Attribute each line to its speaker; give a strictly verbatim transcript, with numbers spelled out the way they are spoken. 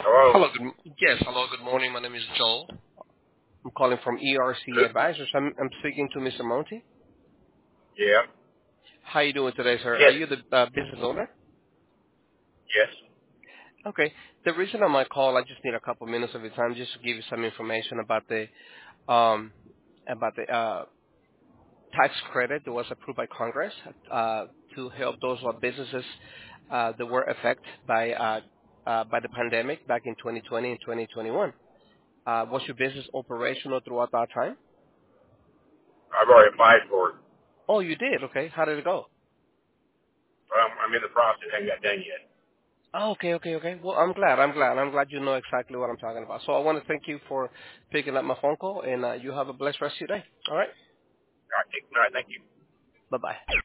Speaker 1: Hello?
Speaker 2: Hello. Good, yes. Hello. Good morning. My name is Joel. I'm calling from E R C Advisors. I'm, I'm speaking to Mister Monty.
Speaker 1: Yeah.
Speaker 2: How you doing today, sir? Are
Speaker 1: Yes.
Speaker 2: you the uh, business owner?
Speaker 1: Yes.
Speaker 2: Okay. The reason on my call, I just need a couple minutes of your time just to give you some information about the um, about the uh, tax credit that was approved by Congress uh, to help those who are businesses uh, that were affected by uh, uh, by the pandemic back in twenty twenty and twenty twenty-one. Uh, was your business operational throughout that time?
Speaker 1: I've already applied for it.
Speaker 2: Oh, you did. Okay. How did it go?
Speaker 1: Um, I'm in the process. I haven't got done yet.
Speaker 2: Oh, okay, okay, okay. Well, I'm glad. I'm glad. I'm glad you know exactly what I'm talking about. So I want to thank you for picking up my phone call, and uh, you have a blessed rest of your day. All right?
Speaker 1: All right. Thank- all right, thank you.
Speaker 2: Bye-bye.